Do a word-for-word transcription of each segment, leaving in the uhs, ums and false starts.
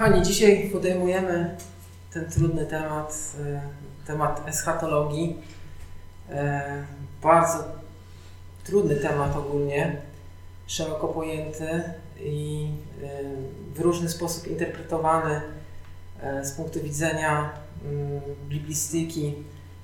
Kochani, dzisiaj podejmujemy ten trudny temat, temat eschatologii. Bardzo trudny temat ogólnie, szeroko pojęty i w różny sposób interpretowany z punktu widzenia biblistyki.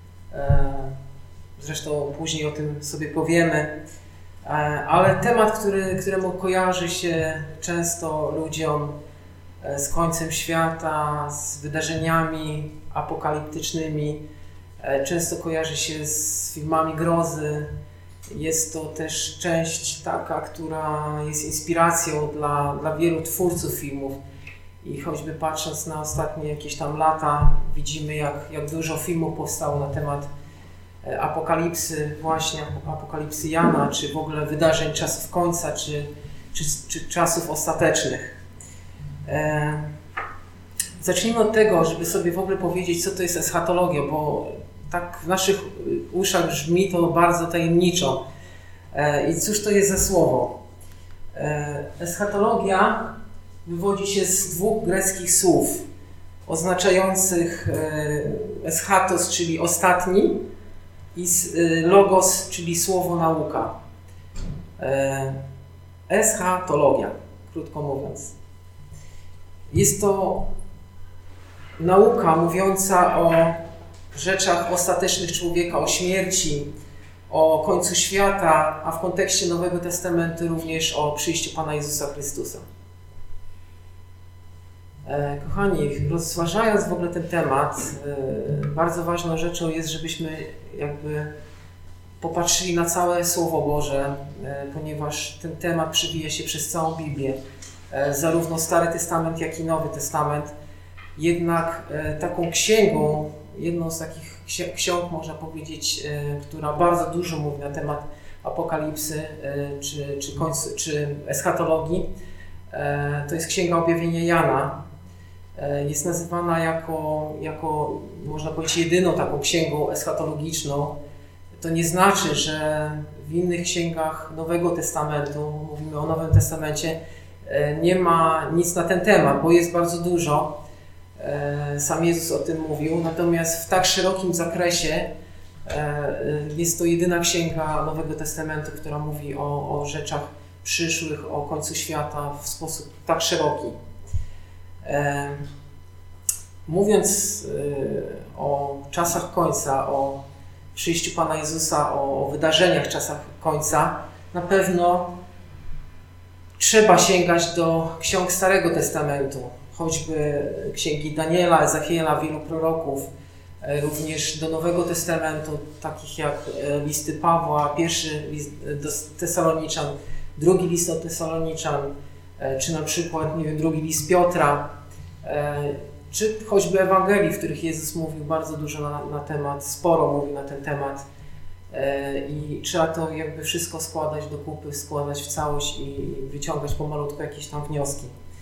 Zresztą później o tym sobie powiemy. Ale temat, który, któremu kojarzy się często ludziom z końcem świata, z wydarzeniami apokaliptycznymi, często kojarzy się z filmami grozy. Jest to też część taka, która jest inspiracją dla, dla wielu twórców filmów. I choćby patrząc na ostatnie jakieś tam lata, widzimy jak, jak dużo filmów powstało na temat apokalipsy, właśnie apokalipsy Jana, czy w ogóle wydarzeń czasów końca, czy, czy, czy czasów ostatecznych. E, zacznijmy od tego, żeby sobie w ogóle powiedzieć, co to jest eschatologia, bo tak w naszych uszach brzmi to bardzo tajemniczo. E, I cóż to jest za słowo? E, eschatologia wywodzi się z dwóch greckich słów oznaczających e, eschatos, czyli ostatni, i logos, czyli słowo nauka. E, eschatologia, krótko mówiąc. Jest to nauka mówiąca o rzeczach ostatecznych człowieka, o śmierci, o końcu świata, a w kontekście Nowego Testamentu również o przyjściu Pana Jezusa Chrystusa. E, kochani, rozważając w ogóle ten temat, e, bardzo ważną rzeczą jest, żebyśmy jakby popatrzyli na całe Słowo Boże, e, ponieważ ten temat przewija się przez całą Biblię, e, zarówno Stary Testament, jak i Nowy Testament. Jednak e, taką księgą, jedną z takich ksiąg, można powiedzieć, e, która bardzo dużo mówi na temat apokalipsy, e, czy, czy, końcu, czy eschatologii, e, to jest Księga Objawienia Jana. Jest nazywana jako, jako, można powiedzieć, jedyną taką księgą eschatologiczną. To nie znaczy, że w innych księgach Nowego Testamentu, mówimy o Nowym Testamencie, nie ma nic na ten temat, bo jest bardzo dużo. Sam Jezus o tym mówił. Natomiast w tak szerokim zakresie jest to jedyna księga Nowego Testamentu, która mówi o, o rzeczach przyszłych, o końcu świata w sposób tak szeroki. E, mówiąc e, o czasach końca, o przyjściu Pana Jezusa, o, o wydarzeniach w czasach końca, na pewno trzeba sięgać do ksiąg Starego Testamentu, choćby księgi Daniela, Ezechiela, wielu proroków, e, również do Nowego Testamentu, takich jak e, listy Pawła, pierwszy list do Tesaloniczan, drugi list do Tesaloniczan, czy na przykład, nie wiem, drugi list Piotra, czy choćby Ewangelii, w których Jezus mówił bardzo dużo na, na temat, sporo mówił na ten temat i trzeba to jakby wszystko składać do kupy, składać w całość i wyciągać pomalutko jakieś tam wnioski.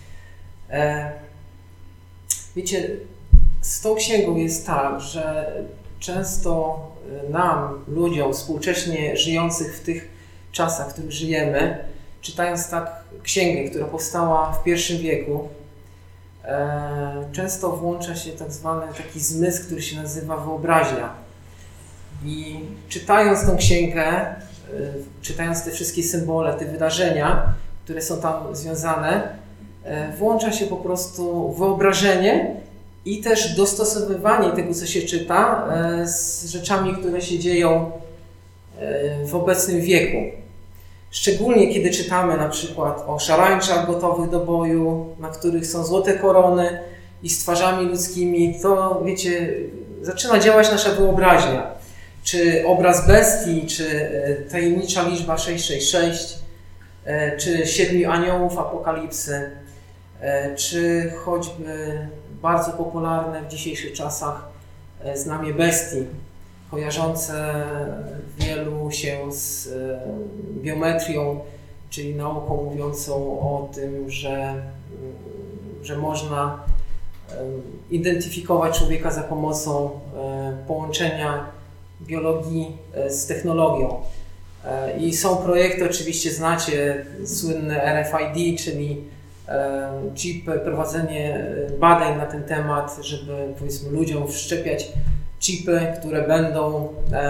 Wiecie, z tą księgą jest tak, że często nam, ludziom współcześnie żyjących w tych czasach, w których żyjemy, czytając tak księgę, która powstała w pierwszym wieku, e, często włącza się tak zwany taki zmysł, który się nazywa wyobraźnia. I czytając tą księgę, e, czytając te wszystkie symbole, te wydarzenia, które są tam związane, e, włącza się po prostu wyobrażenie i też dostosowywanie tego, co się czyta, e, z rzeczami, które się dzieją e, w obecnym wieku. Szczególnie kiedy czytamy na przykład o szarańczach gotowych do boju, na których są złote korony i z twarzami ludzkimi, to wiecie, zaczyna działać nasza wyobraźnia. Czy obraz bestii, czy tajemnicza liczba sześćset sześćdziesiąt sześć, czy siedmiu aniołów apokalipsy, czy choćby bardzo popularne w dzisiejszych czasach znamie bestii, kojarzące wielu się z biometrią, czyli nauką mówiącą o tym, że, że można identyfikować człowieka za pomocą połączenia biologii z technologią. I są projekty, oczywiście znacie, słynne R F I D, czyli chipy, prowadzenie badań na ten temat, żeby powiedzmy ludziom wszczepiać chipy, które będą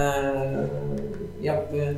jakby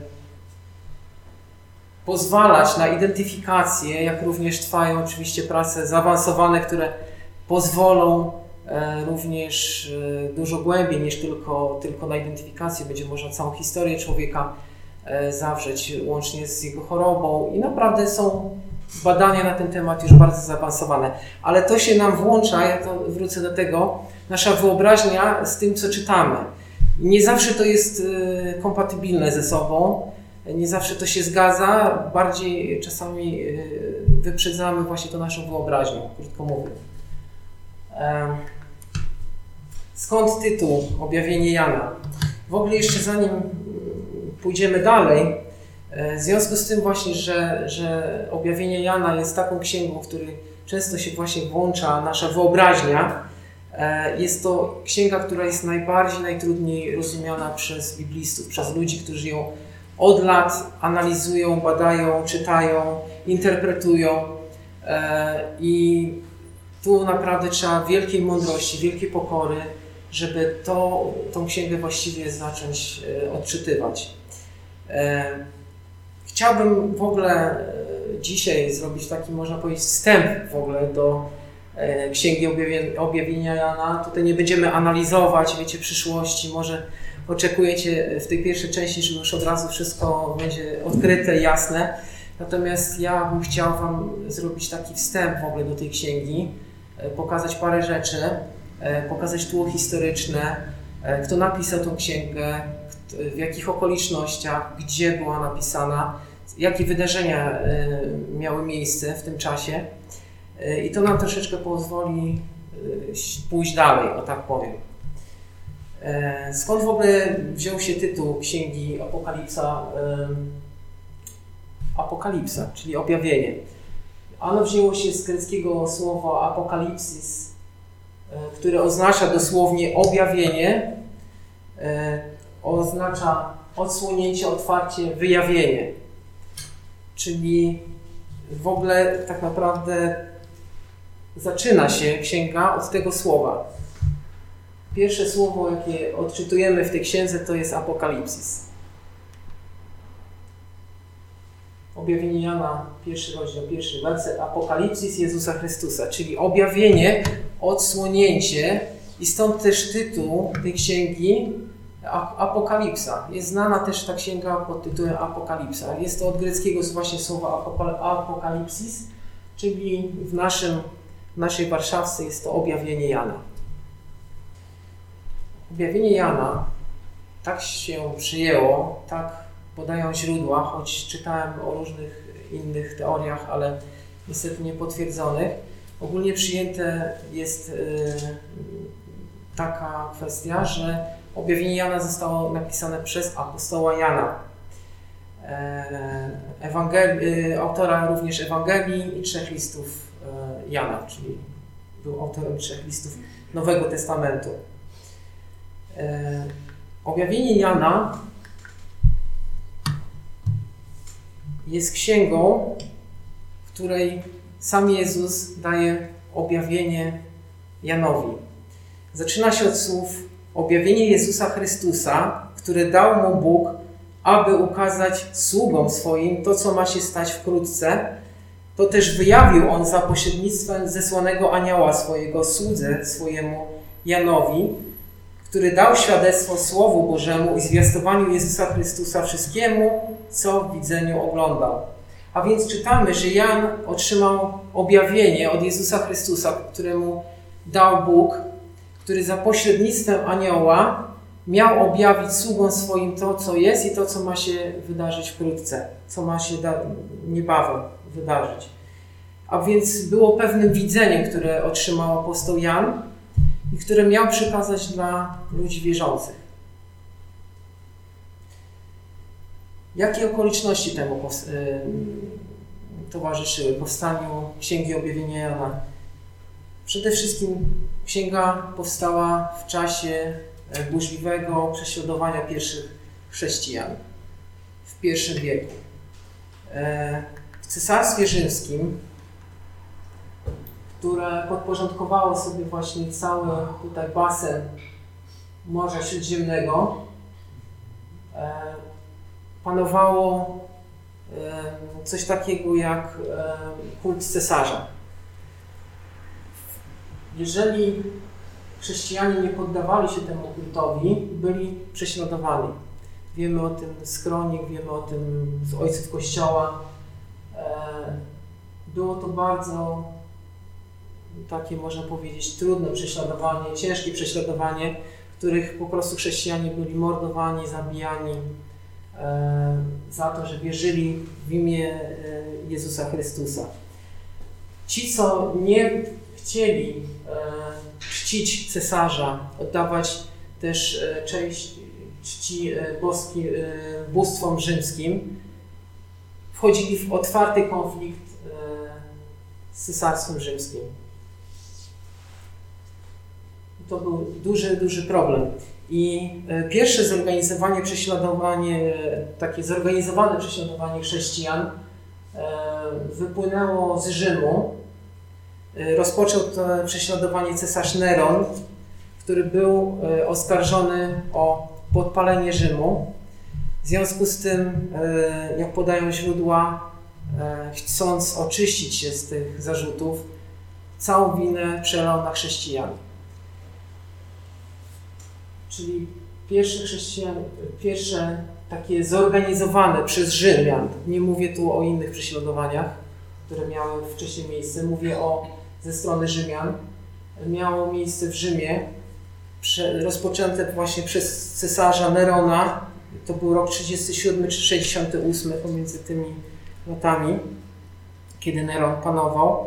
pozwalać na identyfikację, jak również trwają oczywiście prace zaawansowane, które pozwolą również dużo głębiej niż tylko, tylko na identyfikację. Będzie można całą historię człowieka zawrzeć, łącznie z jego chorobą i naprawdę są badania na ten temat już bardzo zaawansowane. Ale to się nam włącza, ja to wrócę do tego, nasza wyobraźnia z tym, co czytamy. Nie zawsze to jest kompatybilne ze sobą, nie zawsze to się zgadza, bardziej czasami wyprzedzamy właśnie to naszą wyobraźnią, krótko mówiąc. Skąd tytuł Objawienie Jana? W ogóle jeszcze zanim pójdziemy dalej, w związku z tym właśnie, że, że Objawienie Jana jest taką księgą, w której często się właśnie włącza nasza wyobraźnia, jest to księga, która jest najbardziej, najtrudniej rozumiana przez biblistów, przez ludzi, którzy ją od lat analizują, badają, czytają, interpretują i tu naprawdę trzeba wielkiej mądrości, wielkiej pokory, żeby to, tą księgę właściwie zacząć odczytywać. Chciałbym w ogóle dzisiaj zrobić taki, można powiedzieć, wstęp w ogóle do Księgi Objawienia Jana. Tutaj nie będziemy analizować, wiecie, przyszłości. Może oczekujecie w tej pierwszej części, że już od razu wszystko będzie odkryte i jasne. Natomiast ja bym chciał Wam zrobić taki wstęp w ogóle do tej księgi, pokazać parę rzeczy, pokazać tło historyczne, kto napisał tą księgę, w jakich okolicznościach, gdzie była napisana, jakie wydarzenia miały miejsce w tym czasie. I to nam troszeczkę pozwoli pójść dalej, o tak powiem. Skąd w ogóle wziął się tytuł księgi Apokalipsa, Apokalipsa, czyli objawienie? Ono wzięło się z greckiego słowa apokalipsis, które oznacza dosłownie objawienie, oznacza odsłonięcie, otwarcie, wyjawienie. Czyli w ogóle tak naprawdę zaczyna się księga od tego słowa. Pierwsze słowo, jakie odczytujemy w tej księdze, to jest apokalipsis. Objawienie Jana, pierwszy rozdział, pierwszy werset, apokalipsis Jezusa Chrystusa, czyli objawienie, odsłonięcie i stąd też tytuł tej księgi Apokalipsa. Jest znana też ta księga pod tytułem Apokalipsa. Jest to od greckiego właśnie słowa apokalipsis, czyli w, naszym, w naszej warszawce jest to objawienie Jana. Objawienie Jana tak się przyjęło, tak podają źródła, choć czytałem o różnych innych teoriach, ale niestety niepotwierdzonych. Ogólnie przyjęte jest yy, taka kwestia, że objawienie Jana zostało napisane przez apostoła Jana, Ewangeli- autora również Ewangelii i trzech listów Jana, czyli był autorem trzech listów Nowego Testamentu. Objawienie Jana jest księgą, w której sam Jezus daje objawienie Janowi. Zaczyna się od słów objawienie Jezusa Chrystusa, które dał mu Bóg, aby ukazać sługom swoim to, co ma się stać wkrótce. To też wyjawił on za pośrednictwem zesłanego anioła swojego słudze swojemu Janowi, który dał świadectwo Słowu Bożemu i zwiastowaniu Jezusa Chrystusa wszystkiemu, co w widzeniu oglądał. A więc czytamy, że Jan otrzymał objawienie od Jezusa Chrystusa, któremu dał Bóg, który za pośrednictwem anioła miał objawić sługom swoim to, co jest i to, co ma się wydarzyć wkrótce, co ma się da- niebawem wydarzyć. A więc było pewnym widzeniem, które otrzymał apostoł Jan i które miał przekazać dla ludzi wierzących. Jakie okoliczności temu pows- y- towarzyszyły powstaniu Księgi Objawienia Jana? Przede wszystkim księga powstała w czasie burzliwego prześladowania pierwszych chrześcijan w pierwszym wieku. W Cesarstwie Rzymskim które podporządkowało sobie właśnie cały tutaj basen Morza Śródziemnego, panowało coś takiego jak kult cesarza. Jeżeli chrześcijanie nie poddawali się temu kultowi, byli prześladowani. Wiemy o tym z kronik, wiemy o tym z ojców Kościoła. Było to bardzo takie, można powiedzieć, trudne prześladowanie, ciężkie prześladowanie, w których po prostu chrześcijanie byli mordowani, zabijani za to, że wierzyli w imię Jezusa Chrystusa. Ci, co nie chcieli czcić cesarza, oddawać też cześć czci boski, bóstwom rzymskim, wchodzili w otwarty konflikt z cesarstwem rzymskim. To był duży, duży problem. I pierwsze zorganizowanie prześladowanie, takie zorganizowane prześladowanie chrześcijan wypłynęło z Rzymu. Rozpoczął to prześladowanie cesarz Neron, który był oskarżony o podpalenie Rzymu. W związku z tym, jak podają źródła, chcąc oczyścić się z tych zarzutów, całą winę przelał na chrześcijan. Czyli pierwsze chrześcijan, pierwsze takie zorganizowane przez Rzymian, nie mówię tu o innych prześladowaniach, które miały wcześniej miejsce, mówię o ze strony Rzymian, miało miejsce w Rzymie, prze, rozpoczęte właśnie przez cesarza Nerona, to był rok trzydziesty siódmy czy sześćdziesiąty ósmy, pomiędzy tymi latami, kiedy Neron panował.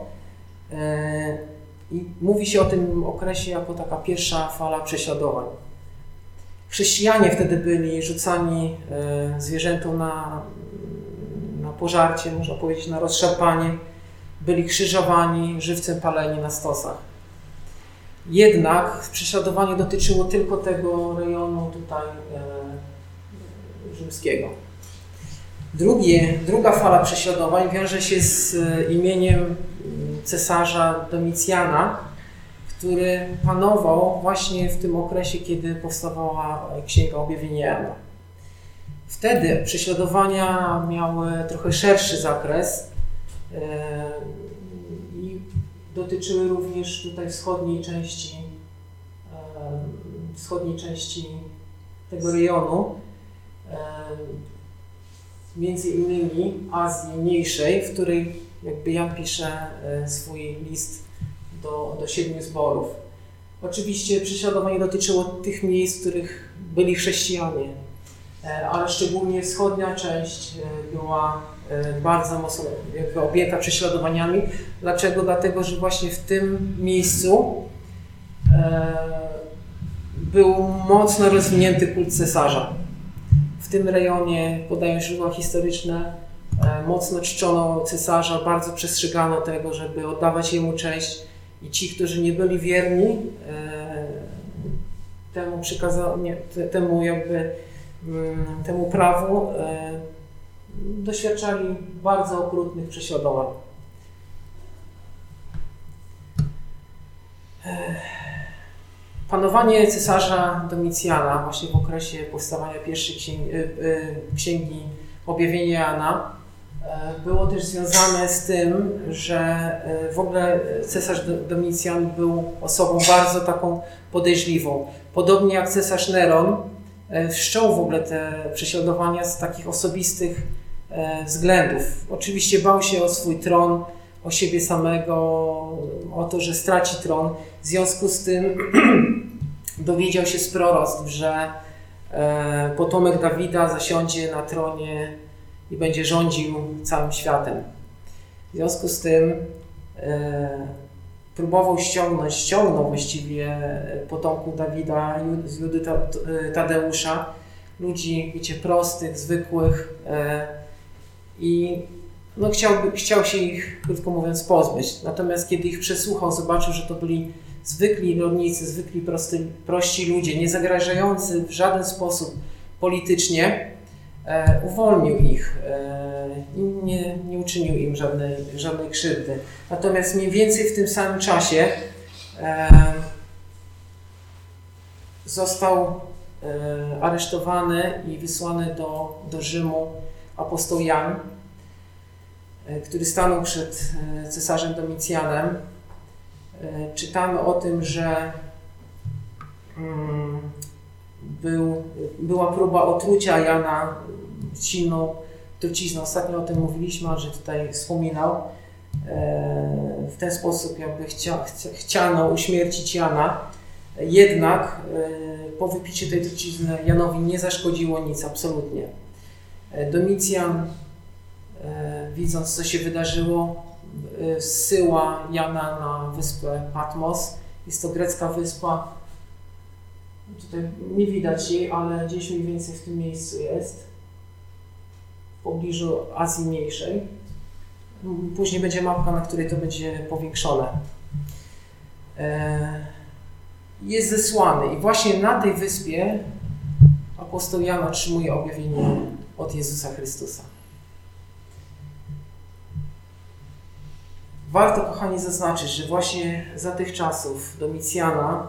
I mówi się o tym okresie jako taka pierwsza fala prześladowań. Chrześcijanie wtedy byli rzucani zwierzętom na, na pożarcie, można powiedzieć na rozszarpanie, byli krzyżowani, żywcem paleni na stosach. Jednak prześladowanie dotyczyło tylko tego rejonu tutaj e, rzymskiego. Drugie, druga fala prześladowań wiąże się z imieniem cesarza Domicjana, który panował właśnie w tym okresie, kiedy powstawała Księga Objawienia Jana. Wtedy prześladowania miały trochę szerszy zakres e, i dotyczyły również tutaj wschodniej części, e, wschodniej części tego rejonu, e, między innymi Azji Mniejszej, w której jakby Jan pisze e, swój list do, do siedmiu zborów. Oczywiście prześladowanie dotyczyło tych miejsc, w których byli chrześcijanie, ale szczególnie wschodnia część była bardzo mocno jakby objęta prześladowaniami. Dlaczego? Dlatego, że właśnie w tym miejscu był mocno rozwinięty kult cesarza. W tym rejonie, podają źródła historyczne, mocno czczono cesarza, bardzo przestrzegano tego, żeby oddawać jemu cześć. I ci, którzy nie byli wierni e, temu przykazaniu, te, temu jakby m, temu prawu, e, doświadczali bardzo okrutnych prześladowań. E, panowanie cesarza Domicjana właśnie w okresie powstawania pierwszej księgi, e, e, księgi Objawienia Jana było też związane z tym, że w ogóle cesarz Domicjan był osobą bardzo taką podejrzliwą. Podobnie jak cesarz Neron wszczął w ogóle te prześladowania z takich osobistych względów. Oczywiście bał się o swój tron, o siebie samego, o to, że straci tron. W związku z tym dowiedział się z proroctw, że potomek Dawida zasiądzie na tronie i będzie rządził całym światem. W związku z tym e, próbował ściągnąć, ściągnął właściwie potomków Dawida z ludu Tadeusza, ludzi, wiecie, prostych, zwykłych e, i no, chciał, chciał się ich, krótko mówiąc, pozbyć. Natomiast kiedy ich przesłuchał, zobaczył, że to byli zwykli rolnicy, zwykli prosty, prości ludzie, nie zagrażający w żaden sposób politycznie, e, uwolnił ich e, i nie, nie uczynił im żadnej, żadnej krzywdy. Natomiast mniej więcej w tym samym czasie e, został e, aresztowany i wysłany do, do Rzymu apostoł Jan, e, który stanął przed e, cesarzem Domicjanem. E, czytamy o tym, że mm, Był, była próba otrucia Jana silną trucizną. Ostatnio o tym mówiliśmy, że tutaj wspominał. E, w ten sposób jakby chcia, chcia, chciano uśmiercić Jana. Jednak e, po wypiciu tej trucizny Janowi nie zaszkodziło nic, absolutnie. E, Domicjan, e, widząc co się wydarzyło, e, zsyła Jana na wyspę Patmos. Jest to grecka wyspa. Tutaj nie widać jej, ale gdzieś mniej więcej w tym miejscu jest, w pobliżu Azji Mniejszej. Później będzie mapka, na której to będzie powiększone. Jest zesłany i właśnie na tej wyspie apostoł Jan otrzymuje objawienie od Jezusa Chrystusa. Warto, kochani, zaznaczyć, że właśnie za tych czasów Domicjana,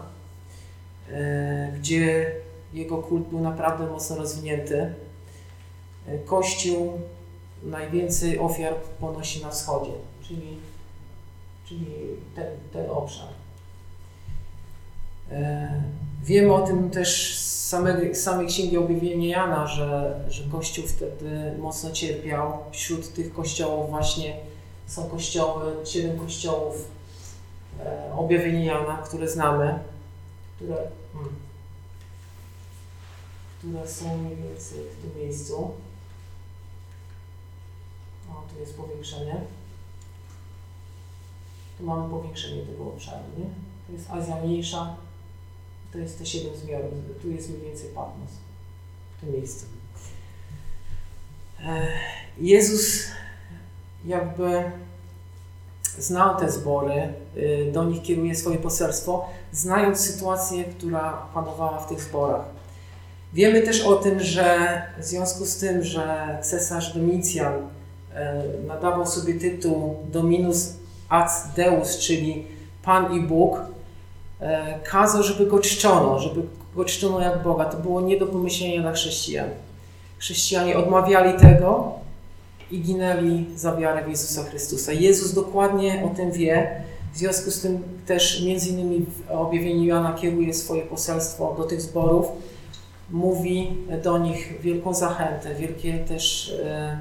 gdzie jego kult był naprawdę mocno rozwinięty, Kościół najwięcej ofiar ponosi na wschodzie, czyli, czyli ten, ten obszar. Wiemy o tym też z samej, samej Księgi Objawienia Jana, że, że Kościół wtedy mocno cierpiał. Wśród tych kościołów właśnie są kościoły, siedem kościołów Objawienia Jana, które znamy, które, hmm, które są mniej więcej w tym miejscu. O, tu jest powiększenie. Tu mamy powiększenie tego obszaru, nie? To jest Azja Mniejsza, to jest te siedem zmiarów. Tu jest mniej więcej Patmos, w tym miejscu. Jezus jakby znał te zbory, do nich kieruje swoje poselstwo, znając sytuację, która panowała w tych zborach. Wiemy też o tym, że w związku z tym, że cesarz Domicjan nadawał sobie tytuł Dominus ad Deus, czyli Pan i Bóg, kazał, żeby go czczono, żeby go czczono jak Boga. To było nie do pomyślenia dla chrześcijan. Chrześcijanie odmawiali tego i ginęli za wiarę w Jezusa Chrystusa. Jezus dokładnie o tym wie, w związku z tym też między innymi w objawieniu Jana kieruje swoje poselstwo do tych zborów, mówi do nich wielką zachętę, wielkie też e,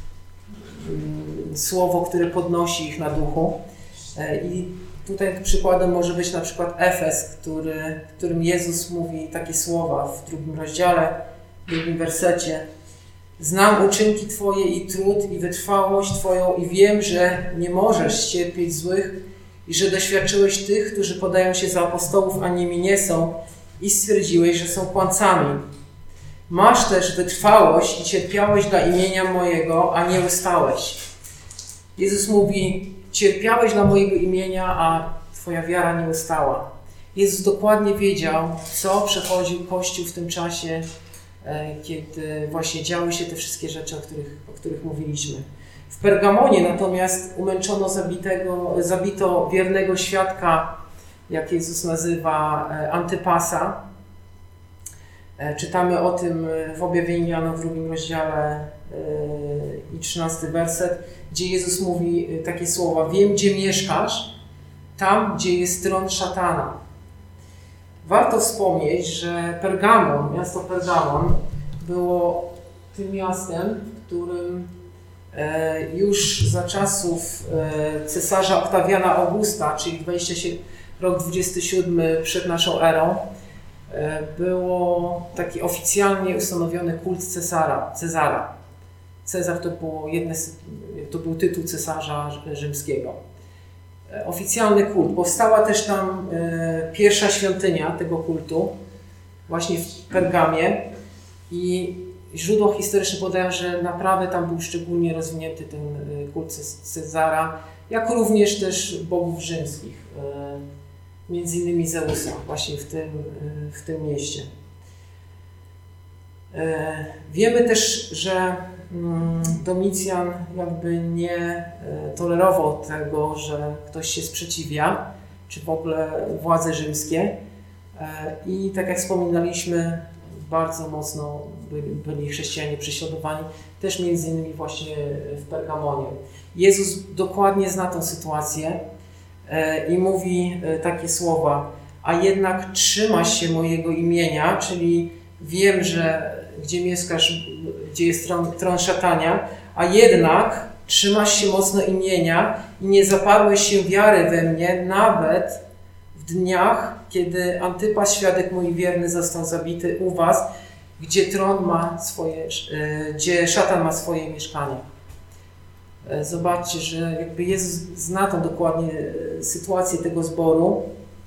słowo, które podnosi ich na duchu. E, I tutaj przykładem może być na przykład Efes, który, w którym Jezus mówi takie słowa w drugim rozdziale, w drugim wersecie. Znam uczynki Twoje i trud i wytrwałość Twoją i wiem, że nie możesz cierpieć złych i że doświadczyłeś tych, którzy podają się za apostołów, a nimi nie są i stwierdziłeś, że są kłamcami. Masz też wytrwałość i cierpiałeś dla imienia mojego, a nie ustałeś. Jezus mówi, cierpiałeś dla mojego imienia, a Twoja wiara nie ustała. Jezus dokładnie wiedział, co przechodził Kościół w tym czasie, kiedy właśnie działy się te wszystkie rzeczy, o których, o których mówiliśmy. W Pergamonie natomiast umęczono zabitego, zabito wiernego świadka, jak Jezus nazywa, Antypasa. Czytamy o tym w objawieniu Jana w drugim rozdziale i trzynasty werset, gdzie Jezus mówi takie słowa: wiem, gdzie mieszkasz, tam, gdzie jest tron szatana. Warto wspomnieć, że Pergamon, miasto Pergamon było tym miastem, w którym już za czasów cesarza Oktawiana Augusta, czyli dwudziesty siódmy, rok dwudziesty siódmy przed naszą erą, było taki oficjalnie ustanowiony kult Cezara. Cezara. Cezar to, było jedne, to był tytuł cesarza rzymskiego. Oficjalny kult. Powstała też tam e, pierwsza świątynia tego kultu, właśnie w Pergamie, i źródła historyczne podają, że naprawdę tam był szczególnie rozwinięty ten kult Cezara, jak również też bogów rzymskich, e, między innymi Zeusa, właśnie w tym, e, w tym mieście. Wiemy też, że Domicjan jakby nie tolerował tego, że ktoś się sprzeciwia, czy w ogóle władze rzymskie. I tak jak wspominaliśmy, bardzo mocno byli, byli chrześcijanie prześladowani, też między innymi właśnie w Pergamonie. Jezus dokładnie zna tę sytuację i mówi takie słowa: a jednak trzymasz się mojego imienia, czyli wiem, że gdzie mieszkasz, gdzie jest tron, tron szatania, a jednak trzymasz się mocno imienia i nie zaparłeś się wiary we mnie, nawet w dniach, kiedy Antypas, świadek mój wierny, został zabity u was, gdzie tron ma swoje, gdzie szatan ma swoje mieszkanie. Zobaczcie, że jakby Jezus zna tą dokładnie sytuację tego zboru.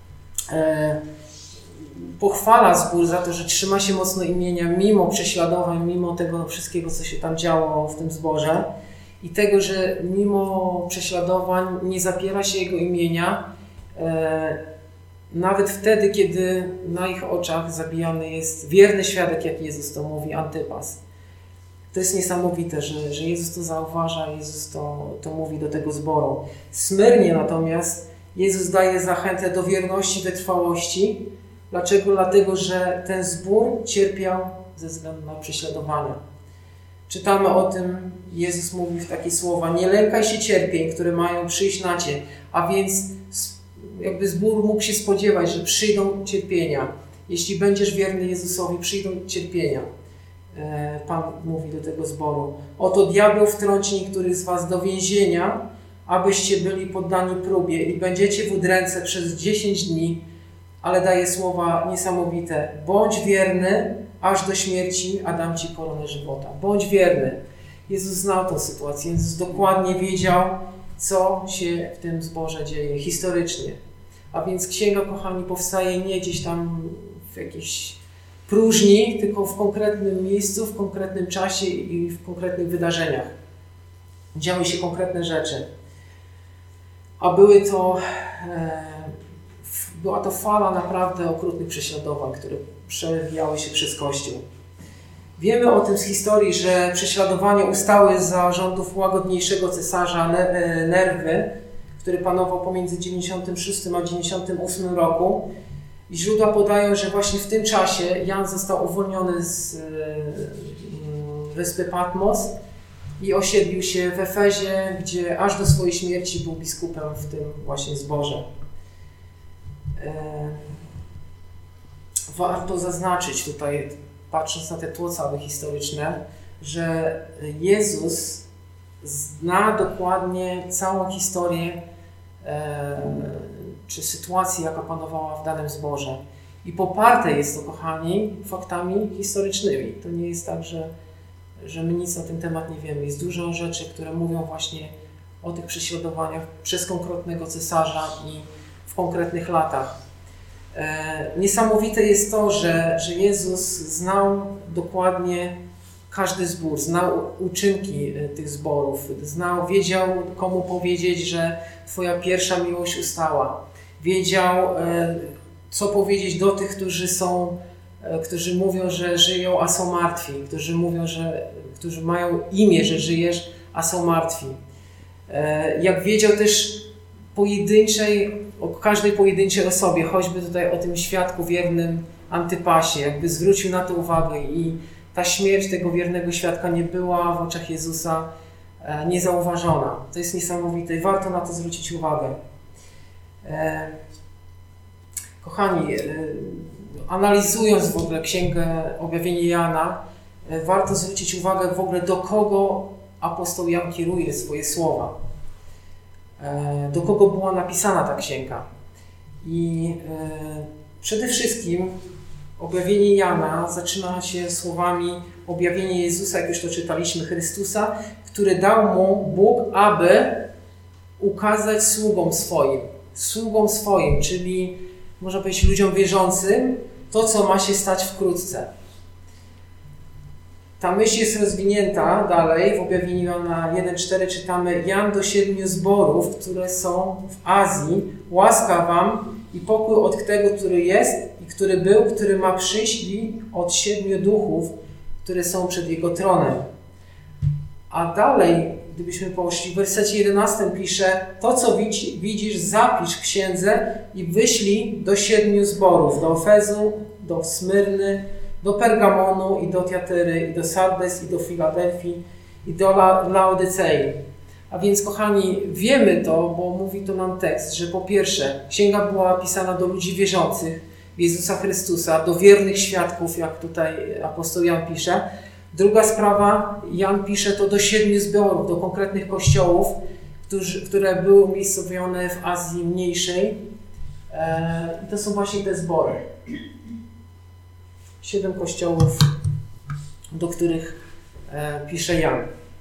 Pochwala zbór za to, że trzyma się mocno imienia mimo prześladowań, mimo tego wszystkiego, co się tam działo w tym zborze i tego, że mimo prześladowań nie zapiera się jego imienia, e, nawet wtedy, kiedy na ich oczach zabijany jest wierny świadek, jak Jezus to mówi, Antypas. To jest niesamowite, że, że Jezus to zauważa, Jezus to, to mówi do tego zboru. Smyrnie natomiast Jezus daje zachętę do wierności, wytrwałości. Dlaczego? Dlatego, że ten zbór cierpiał ze względu na prześladowania. Czytamy o tym, Jezus mówi w takie słowa: nie lękaj się cierpień, które mają przyjść na cię. A więc jakby zbór mógł się spodziewać, że przyjdą cierpienia. Jeśli będziesz wierny Jezusowi, przyjdą cierpienia. Pan mówi do tego zboru: oto diabeł wtrąci niektórych z was do więzienia, abyście byli poddani próbie i będziecie w udręce przez dziesięć dni, ale daje słowa niesamowite: bądź wierny aż do śmierci, a dam ci koronę żywota. Bądź wierny. Jezus znał tę sytuację, Jezus dokładnie wiedział, co się w tym zborze dzieje historycznie. A więc księga, kochani, powstaje nie gdzieś tam w jakiejś próżni, tylko w konkretnym miejscu, w konkretnym czasie i w konkretnych wydarzeniach. Działy się konkretne rzeczy. A były to, e, była to fala naprawdę okrutnych prześladowań, które przewijały się przez Kościół. Wiemy o tym z historii, że prześladowania ustały za rządów łagodniejszego cesarza Nerwy, który panował pomiędzy dziewięćdziesiątym szóstym a dziewięćdziesiątym ósmym roku. I źródła podają, że właśnie w tym czasie Jan został uwolniony z wyspy Patmos i osiedlił się w Efezie, gdzie aż do swojej śmierci był biskupem w tym właśnie zborze. Warto zaznaczyć tutaj, patrząc na te tło całe historyczne, że Jezus zna dokładnie całą historię czy sytuację, jaka panowała w danym zborze. I poparte jest to, kochani, faktami historycznymi. To nie jest tak, że, że my nic na ten temat nie wiemy. Jest dużo rzeczy, które mówią właśnie o tych prześladowaniach przez konkretnego cesarza i w konkretnych latach. E, niesamowite jest to, że, że Jezus znał dokładnie każdy zbór, znał uczynki tych zborów, znał, wiedział, komu powiedzieć, że Twoja pierwsza miłość ustała. Wiedział, co powiedzieć do tych, którzy są, którzy mówią, że żyją, a są martwi, którzy mówią, że, którzy mają imię, że żyjesz, a są martwi. Jak wiedział też pojedynczej, o każdej pojedynczej osobie, choćby tutaj o tym świadku wiernym Antypasie, jakby zwrócił na to uwagę i ta śmierć tego wiernego świadka nie była w oczach Jezusa niezauważona. To jest niesamowite i warto na to zwrócić uwagę. Kochani, analizując w ogóle Księgę Objawienie Jana, warto zwrócić uwagę w ogóle, do kogo apostoł Jan kieruje swoje słowa. Do kogo była napisana ta księga. I przede wszystkim Objawienie Jana zaczyna się słowami objawienie Jezusa, jak już to czytaliśmy, Chrystusa, który dał mu Bóg, aby ukazać sługom swoim. Sługom swoim, czyli można powiedzieć ludziom wierzącym, to, co ma się stać wkrótce. Ta myśl jest rozwinięta dalej. W objawieniu Jana jeden cztery czytamy: Jan do siedmiu zborów, które są w Azji, łaska wam i pokój od tego, który jest i który był, który ma przyjść, i od siedmiu duchów, które są przed Jego tronem. A dalej, gdybyśmy poszli, w wersecie jedenastym pisze: to, co widzisz, zapisz w księdze i wyślij do siedmiu zborów, do Efezu, do Smyrny, do Pergamonu i do Tiatyry, i do Sardes, i do Filadelfii, i do La- Laodycei. A więc, kochani, wiemy to, bo mówi to nam tekst, że po pierwsze, księga była pisana do ludzi wierzących w Jezusa Chrystusa, do wiernych świadków, jak tutaj apostoł Jan pisze. Druga sprawa, Jan pisze to do siedmiu zborów, do konkretnych kościołów, którzy, które były umiejscowione w Azji Mniejszej. E, I to są właśnie te zbory. Siedem kościołów, do których e, pisze Jan.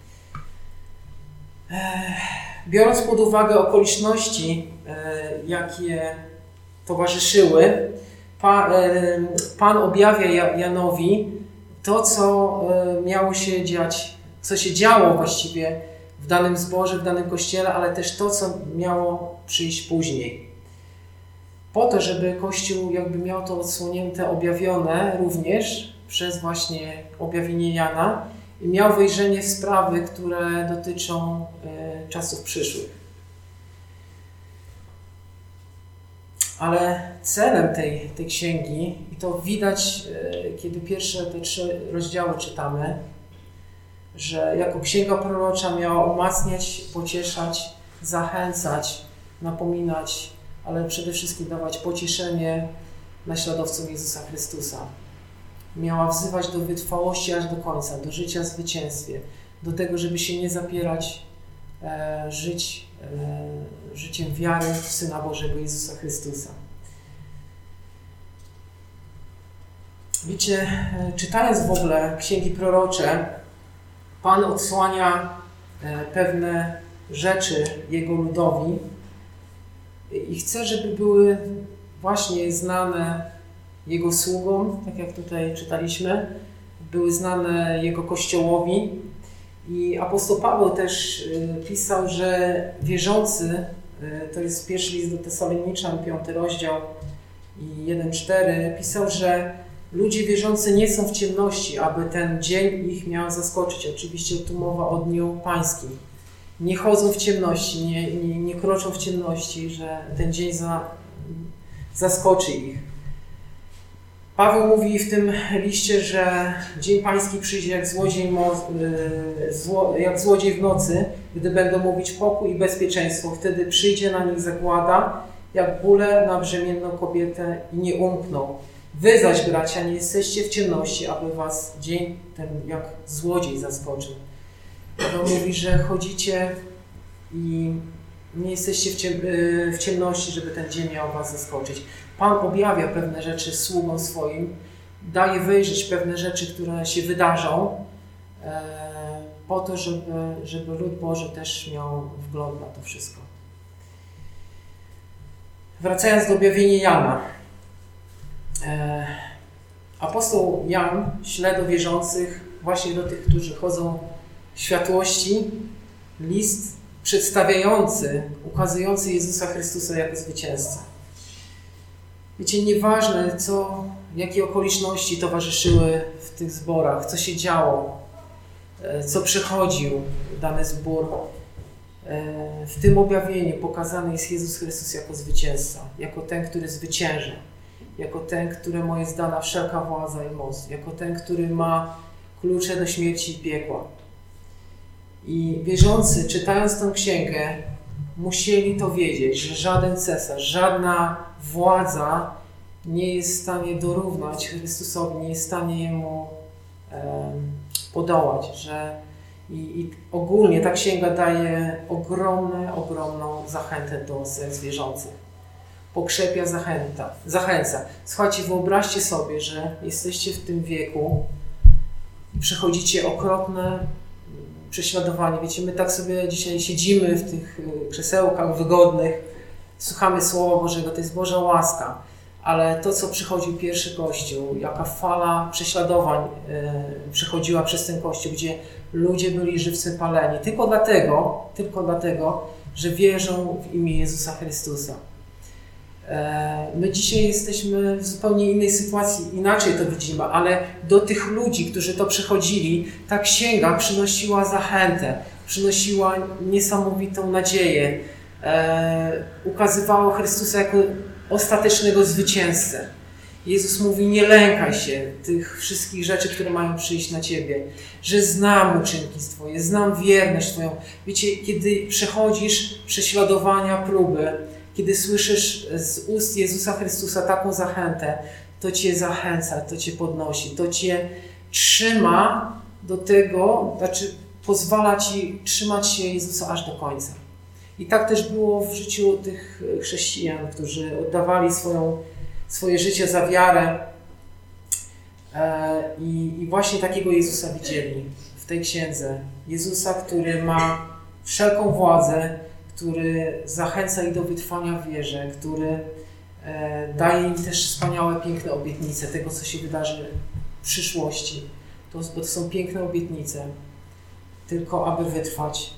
E, biorąc pod uwagę okoliczności, e, jakie towarzyszyły, pa, e, Pan objawia Janowi to, co miało się dziać, co się działo właściwie w danym zborze, w danym kościele, ale też to, co miało przyjść później. Po to, żeby Kościół jakby miał to odsłonięte, objawione również przez właśnie objawienie Jana i miał wejrzenie w sprawy, które dotyczą y, czasów przyszłych. Ale celem tej, tej księgi, i to widać, kiedy pierwsze te trzy rozdziały czytamy, że jako księga prorocza miała umacniać, pocieszać, zachęcać, napominać, ale przede wszystkim dawać pocieszenie naśladowcom Jezusa Chrystusa. Miała wzywać do wytrwałości aż do końca, do życia w zwycięstwie, do tego, żeby się nie zapierać, e, żyć e, życiem wiary w Syna Bożego Jezusa Chrystusa. Wiecie, e, czytając w ogóle księgi prorocze, Pan odsłania e, pewne rzeczy Jego ludowi i chce, żeby były właśnie znane Jego sługom, tak jak tutaj czytaliśmy, były znane Jego Kościołowi. I apostoł Paweł też pisał, że wierzący, to jest pierwszy list do Tesaloniczan, piąty rozdział i jeden cztery, pisał, że ludzie wierzący nie są w ciemności, aby ten dzień ich miał zaskoczyć. Oczywiście tu mowa o Dniu Pańskim. Nie chodzą w ciemności, nie, nie, nie kroczą w ciemności, że ten dzień za, zaskoczy ich. Paweł mówi w tym liście, że Dzień Pański przyjdzie jak złodziej, mo- zło- jak złodziej w nocy, gdy będą mówić pokój i bezpieczeństwo. Wtedy przyjdzie na nich zagłada, jak bóle na brzemienną kobietę i nie umkną. Wy zaś, bracia, nie jesteście w ciemności, aby was dzień ten jak złodziej zaskoczył. Paweł mówi, że chodzicie i nie jesteście w, ciem- w ciemności, żeby ten dzień miał was zaskoczyć. Pan objawia pewne rzeczy sługom swoim, daje wyjrzeć pewne rzeczy, które się wydarzą, e, po to, żeby, żeby lud Boży też miał wgląd na to wszystko. Wracając do objawienia Jana. E, apostoł Jan śle do wierzących, właśnie do tych, którzy chodzą w światłości, list przedstawiający, ukazujący Jezusa Chrystusa jako zwycięzcę. Wiecie, nieważne, co, jakie okoliczności towarzyszyły w tych zborach, co się działo, co przechodził dany zbór, w tym objawieniu pokazany jest Jezus Chrystus jako zwycięzca, jako ten, który zwycięża, jako ten, któremu jest dana wszelka władza i moc, jako ten, który ma klucze do śmierci i piekła. I wierzący, czytając tę księgę, musieli to wiedzieć, że żaden cesarz, żadna władza nie jest w stanie dorównać Chrystusowi, nie jest w stanie Jemu e, podołać. Że i, I ogólnie ta księga daje ogromną, ogromną zachętę do serc wierzących. Pokrzepia, zachęta, zachęca. Słuchajcie, wyobraźcie sobie, że jesteście w tym wieku i przechodzicie okropne prześladowanie. Wiecie, my tak sobie dzisiaj siedzimy w tych krzesełkach wygodnych, słuchamy Słowa Bożego, to jest Boża łaska, ale to, co przychodził pierwszy Kościół, jaka fala prześladowań y, przechodziła przez ten Kościół, gdzie ludzie byli żywcem paleni, tylko dlatego, tylko dlatego, że wierzą w imię Jezusa Chrystusa. E, My dzisiaj jesteśmy w zupełnie innej sytuacji, inaczej to widzimy, ale do tych ludzi, którzy to przechodzili, ta księga przynosiła zachętę, przynosiła niesamowitą nadzieję, e, ukazywała Chrystusa jako ostatecznego zwycięzcę. Jezus mówi, nie lękaj się tych wszystkich rzeczy, które mają przyjść na Ciebie, że znam uczynki Twoje, znam wierność Twoją. Wiecie, kiedy przechodzisz prześladowania, próby, kiedy słyszysz z ust Jezusa Chrystusa taką zachętę, to Cię zachęca, to Cię podnosi, to Cię trzyma do tego, znaczy pozwala Ci trzymać się Jezusa aż do końca. I tak też było w życiu tych chrześcijan, którzy oddawali swoją swoje życie za wiarę I, i właśnie takiego Jezusa widzieli w tej księdze. Jezusa, który ma wszelką władzę, który zachęca ich do wytrwania w wierze, który daje im też wspaniałe, piękne obietnice tego, co się wydarzy w przyszłości. To, bo to są piękne obietnice, tylko aby wytrwać.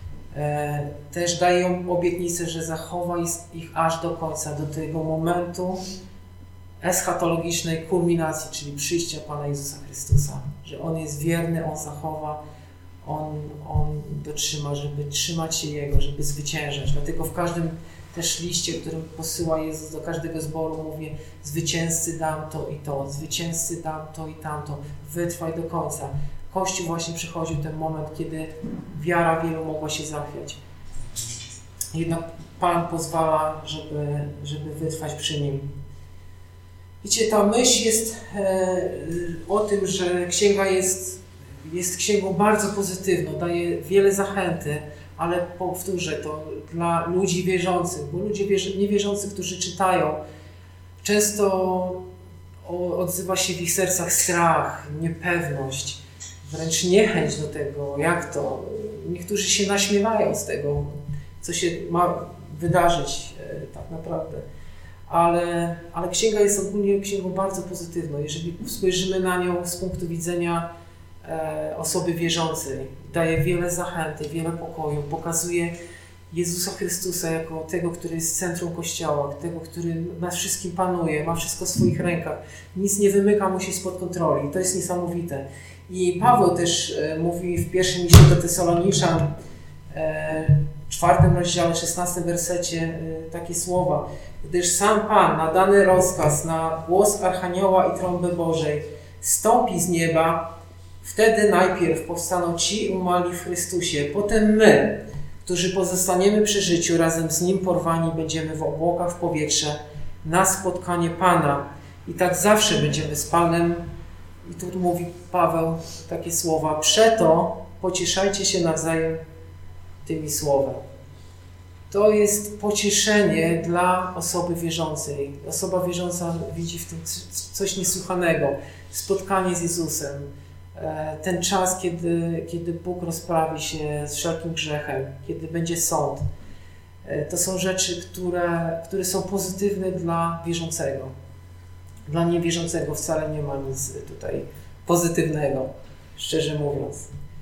Też daje im obietnicę, że zachowa ich aż do końca, do tego momentu eschatologicznej kulminacji, czyli przyjścia Pana Jezusa Chrystusa, że On jest wierny, On zachowa, On, on dotrzyma, żeby trzymać się Jego, żeby zwyciężać. Dlatego w każdym też liście, którym posyła Jezus do każdego zboru, mówi: zwycięzcy dam to i to, zwycięzcy dam to i tamto, wytrwaj do końca. Kościół właśnie przychodził ten moment, kiedy wiara wielu mogła się zachwiać. Jednak Pan pozwala, żeby, żeby wytrwać przy Nim. Wiecie, ta myśl jest e, o tym, że księga jest, jest księgą bardzo pozytywną, daje wiele zachęty, ale powtórzę to dla ludzi wierzących, bo ludzie wierzy, niewierzący, którzy czytają, często o, odzywa się w ich sercach strach, niepewność, wręcz niechęć do tego, jak to. Niektórzy się naśmiewają z tego, co się ma wydarzyć e, tak naprawdę. Ale, ale księga jest ogólnie księgą bardzo pozytywną. Jeżeli spojrzymy na nią z punktu widzenia e, osoby wierzącej, daje wiele zachęty, wiele pokoju, pokazuje Jezusa Chrystusa jako tego, który jest centrum Kościoła, tego, który nad wszystkim panuje, ma wszystko w swoich rękach. Nic nie wymyka mu się spod kontroli. To jest niesamowite. I Paweł też e, mówi w pierwszym liście do Tesaloniczan, e, w czwartym rozdziale, szesnastym wersecie e, takie słowa: gdyż sam Pan na dany rozkaz, na głos Archanioła i trąby Bożej stąpi z nieba, wtedy najpierw powstaną ci umarli w Chrystusie, potem my, którzy pozostaniemy przy życiu, razem z Nim porwani będziemy w obłokach w powietrze na spotkanie Pana. I tak zawsze będziemy z Panem. I tu mówi Paweł takie słowa: przeto pocieszajcie się nawzajem tymi słowy. To jest pocieszenie dla osoby wierzącej. Osoba wierząca widzi w tym coś niesłychanego. Spotkanie z Jezusem. Ten czas, kiedy, kiedy Bóg rozprawi się z wszelkim grzechem, kiedy będzie sąd. To są rzeczy, które, które są pozytywne dla wierzącego. Dla niewierzącego wcale nie ma nic tutaj pozytywnego, szczerze mówiąc.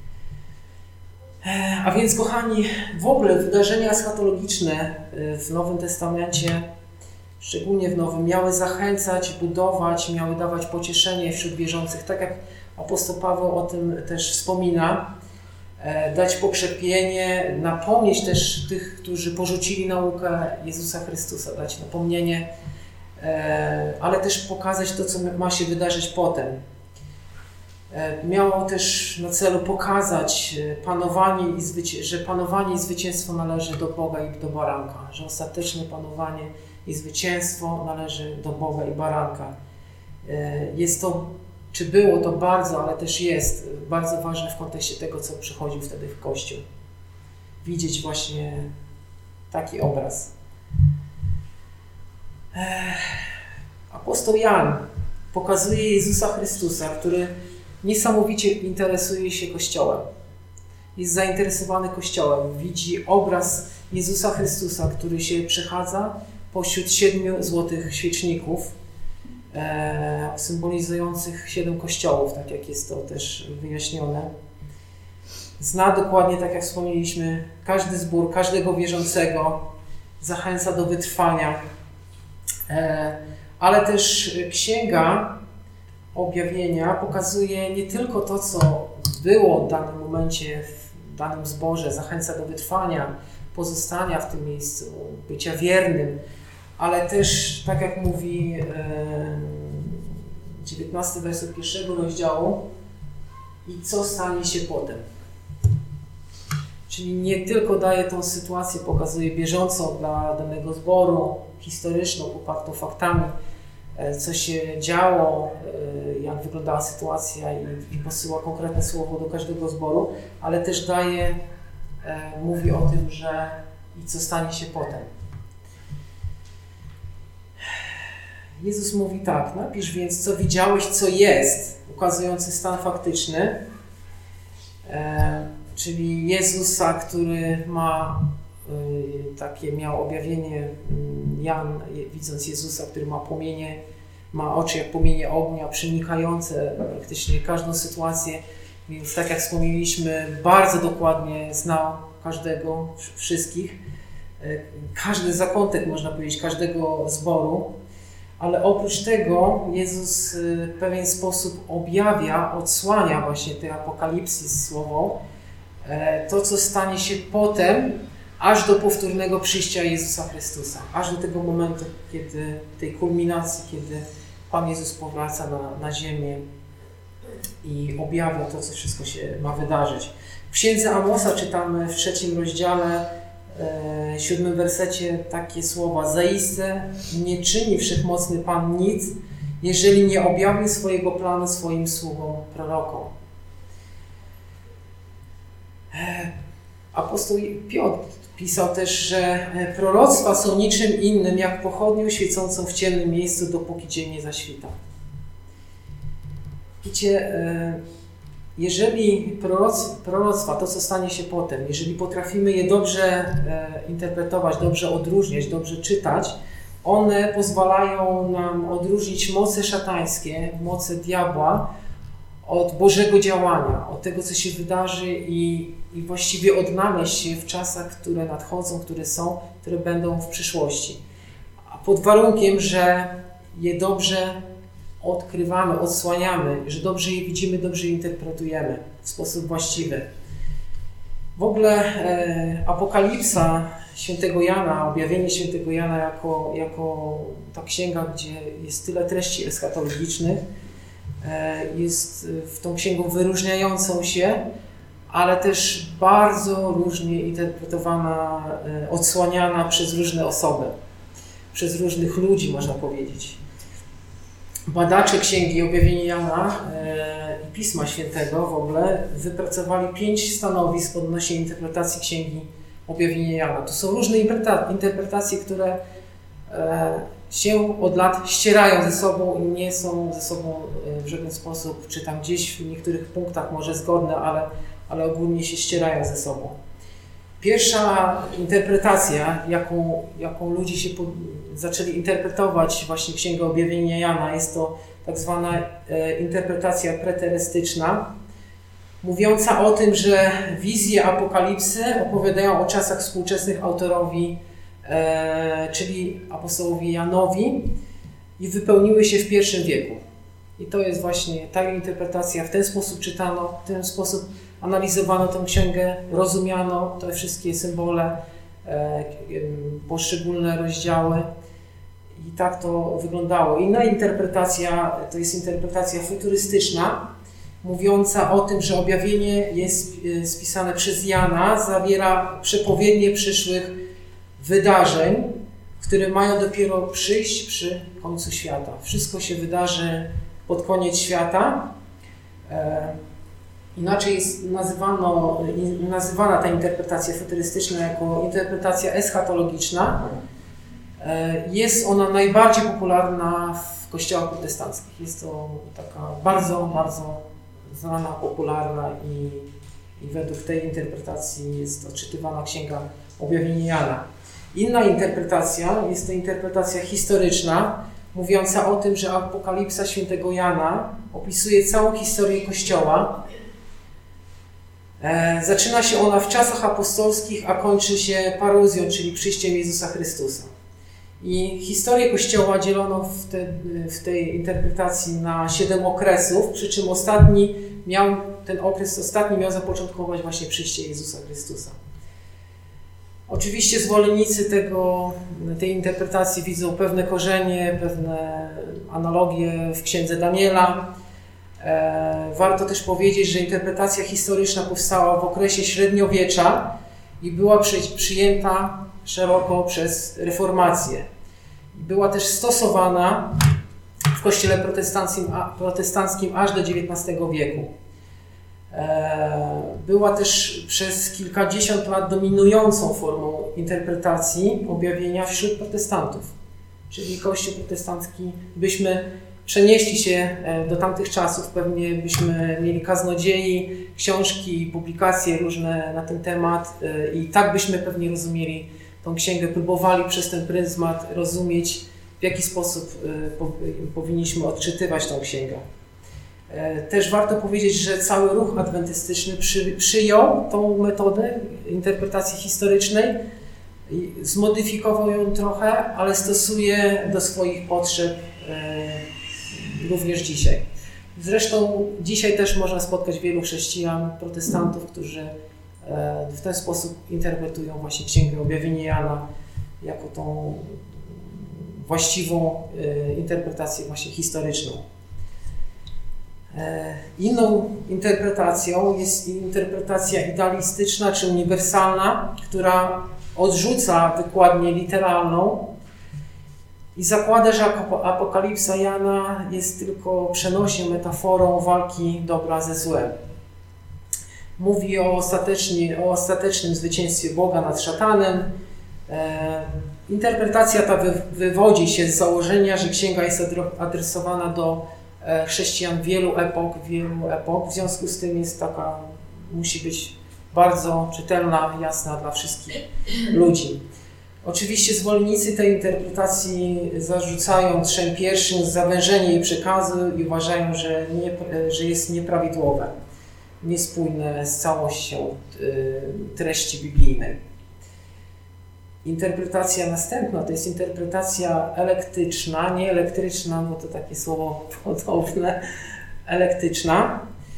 A więc, kochani, w ogóle wydarzenia eschatologiczne w Nowym Testamencie, szczególnie w Nowym, miały zachęcać, budować, miały dawać pocieszenie wśród wierzących, tak jak apostoł Paweł o tym też wspomina, dać pokrzepienie, napomnieć też tych, którzy porzucili naukę Jezusa Chrystusa, dać napomnienie, ale też pokazać to, co ma się wydarzyć potem. Miało też na celu pokazać panowanie i zwyci- że panowanie i zwycięstwo należy do Boga i do baranka, że ostateczne panowanie i zwycięstwo należy do Boga i baranka. Jest to, czy było to bardzo, ale też jest bardzo ważne w kontekście tego, co przychodził wtedy w Kościół. Widzieć właśnie taki obraz. Apostoł Jan pokazuje Jezusa Chrystusa, który niesamowicie interesuje się Kościołem. Jest zainteresowany Kościołem. Widzi obraz Jezusa Chrystusa, który się przechadza pośród siedmiu złotych świeczników, e, symbolizujących siedem kościołów, tak jak jest to też wyjaśnione. Zna dokładnie, tak jak wspomnieliśmy, każdy zbór, każdego wierzącego, zachęca do wytrwania. Ale też Księga Objawienia pokazuje nie tylko to, co było w danym momencie, w danym zborze, zachęca do wytrwania, pozostania w tym miejscu, bycia wiernym, ale też, tak jak mówi dziewiętnasty werset pierwszego rozdziału, i co stanie się potem. Czyli nie tylko daje tą sytuację, pokazuje bieżącą dla danego zboru, historyczną, popartą faktami, co się działo, jak wyglądała sytuacja i, i posyła konkretne słowo do każdego zboru, ale też daje, mówi o tym, że i co stanie się potem. Jezus mówi tak, napisz więc, co widziałeś, co jest, ukazujący stan faktyczny, e, czyli Jezusa, który ma y, takie, miał objawienie, y, Jan, widząc Jezusa, który ma płomienie, ma oczy jak płomienie ognia, przenikające praktycznie każdą sytuację, więc tak jak wspomnieliśmy, bardzo dokładnie znał każdego, wszystkich, y, każdy zakątek, można powiedzieć, każdego zboru. Ale oprócz tego Jezus w pewien sposób objawia, odsłania właśnie tej apokalipsy słowo, to co stanie się potem, aż do powtórnego przyjścia Jezusa Chrystusa. Aż do tego momentu, kiedy tej kulminacji, kiedy Pan Jezus powraca na, na ziemię i objawia to, co wszystko się ma wydarzyć. W Księdze Amosa czytamy w trzecim rozdziale, w siódmym wersecie takie słowa: zaiste nie czyni wszechmocny Pan nic, jeżeli nie objawi swojego planu swoim sługom, prorokom. Apostoł Piotr pisał też, że proroctwa są niczym innym, jak pochodnią świecącą w ciemnym miejscu, dopóki dzień nie zaświta. Widzicie, jeżeli proroctwa, to co stanie się potem, jeżeli potrafimy je dobrze e, interpretować, dobrze odróżniać, dobrze czytać, one pozwalają nam odróżnić moce szatańskie, moce diabła od Bożego działania, od tego, co się wydarzy i, i właściwie odnaleźć się w czasach, które nadchodzą, które są, które będą w przyszłości. A pod warunkiem, że je dobrze odkrywamy, odsłaniamy, że dobrze je widzimy, dobrze je interpretujemy w sposób właściwy. W ogóle e, Apokalipsa świętego Jana, objawienie świętego Jana jako, jako ta księga, gdzie jest tyle treści eschatologicznych, e, jest w tą księgą wyróżniającą się, ale też bardzo różnie interpretowana, e, odsłaniana przez różne osoby, przez różnych ludzi, można powiedzieć. Badacze Księgi Objawienia Jana e, i Pisma Świętego w ogóle wypracowali pięć stanowisk odnośnie interpretacji Księgi Objawienia Jana. To są różne interpretacje, które e, się od lat ścierają ze sobą i nie są ze sobą w żaden sposób, czy tam gdzieś w niektórych punktach może zgodne, ale, ale ogólnie się ścierają ze sobą. Pierwsza interpretacja, jaką, jaką ludzie się po, zaczęli interpretować właśnie Księgę Objawienia Jana, jest to tak zwana e, interpretacja preterystyczna, mówiąca o tym, że wizje apokalipsy opowiadają o czasach współczesnych autorowi, e, czyli apostołowi Janowi, i wypełniły się w pierwszym wieku. I to jest właśnie ta interpretacja, w ten sposób czytano, w ten sposób analizowano tę księgę, rozumiano te wszystkie symbole, e, poszczególne rozdziały i tak to wyglądało. Inna interpretacja to jest interpretacja futurystyczna, mówiąca o tym, że objawienie jest spisane przez Jana, zawiera przepowiednie przyszłych wydarzeń, które mają dopiero przyjść przy końcu świata. Wszystko się wydarzy pod koniec świata. E, Inaczej jest nazywano, nazywana ta interpretacja futurystyczna jako interpretacja eschatologiczna. Jest ona najbardziej popularna w kościołach protestanckich. Jest to taka bardzo, bardzo znana, popularna i, i według tej interpretacji jest odczytywana Księga Objawienia Jana. Inna interpretacja jest to interpretacja historyczna, mówiąca o tym, że Apokalipsa świętego Jana opisuje całą historię Kościoła. Zaczyna się ona w czasach apostolskich, a kończy się paruzją, czyli przyjściem Jezusa Chrystusa. I historię Kościoła dzielono w, te, w tej interpretacji na siedem okresów, przy czym ostatni miał, ten okres ostatni miał zapoczątkować właśnie przyjście Jezusa Chrystusa. Oczywiście zwolennicy tego, tej interpretacji widzą pewne korzenie, pewne analogie w księdze Daniela. E, warto też powiedzieć, że interpretacja historyczna powstała w okresie średniowiecza i była przy, przyjęta szeroko przez reformację. Była też stosowana w Kościele protestanckim, protestanckim aż do dziewiętnastego wieku. Była też przez kilkadziesiąt lat dominującą formą interpretacji objawienia wśród protestantów. Czyli Kościół protestancki, byśmy przenieśli się do tamtych czasów, pewnie byśmy mieli kaznodziei, książki, publikacje różne na ten temat i tak byśmy pewnie rozumieli tą księgę, próbowali przez ten pryzmat rozumieć, w jaki sposób powinniśmy odczytywać tą księgę. Też warto powiedzieć, że cały ruch adwentystyczny przy, przyjął tą metodę interpretacji historycznej, zmodyfikował ją trochę, ale stosuje do swoich potrzeb również dzisiaj. Zresztą dzisiaj też można spotkać wielu chrześcijan, protestantów, którzy w ten sposób interpretują właśnie Księgę Objawienia Jana jako tą właściwą interpretację właśnie historyczną. Inną interpretacją jest interpretacja idealistyczna czy uniwersalna, która odrzuca wykładnię literalną i zakłada, że Apokalipsa Jana jest tylko przenośnią, metaforą walki dobra ze złem. Mówi o, o ostatecznym zwycięstwie Boga nad szatanem. E, interpretacja ta wy, wywodzi się z założenia, że księga jest adresowana do e, chrześcijan wielu epok, wielu epok. W związku z tym jest taka, musi być bardzo czytelna, jasna dla wszystkich ludzi. Oczywiście zwolennicy tej interpretacji zarzucają trzem pierwszym zawężenie jej przekazu i uważają, że, nie, że jest nieprawidłowe, niespójne z całością treści biblijnej. Interpretacja następna to jest interpretacja elektyczna, nie elektryczna, bo to takie słowo podobne, elektyczna,